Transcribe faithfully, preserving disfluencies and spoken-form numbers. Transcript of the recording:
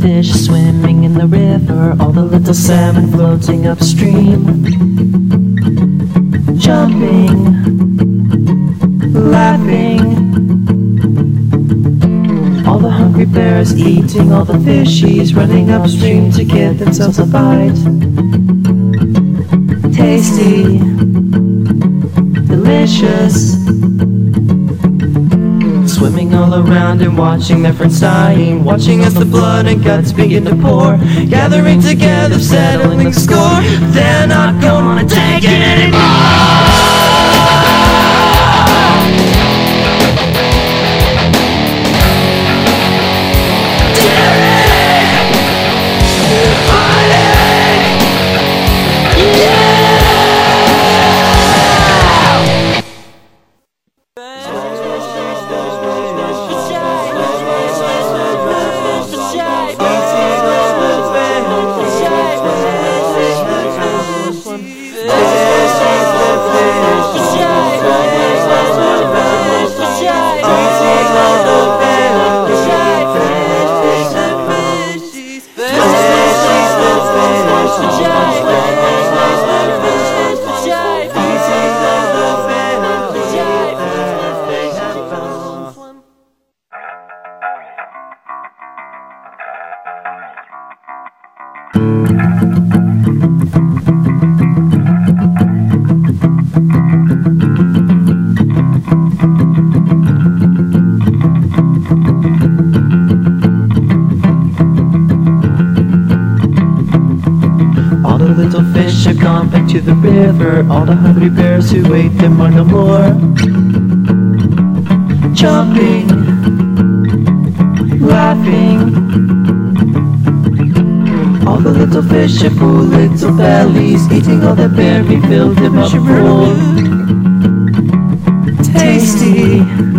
fish swimming in the river, all the little salmon floating upstream, jumping, laughing. All the hungry bears eating all the fishies, running upstream to get themselves a bite. Tasty, delicious, swimming all around and watching their friends dying, watching as the blood and guts begin to pour, gathering together, settling the score. They're not gonna take it anymore. Little fish have gone back to the river, all the hungry bears who ate them are no more. Jumping, laughing, all the little fish have full little bellies, eating all that berry filled them up full. Tasty,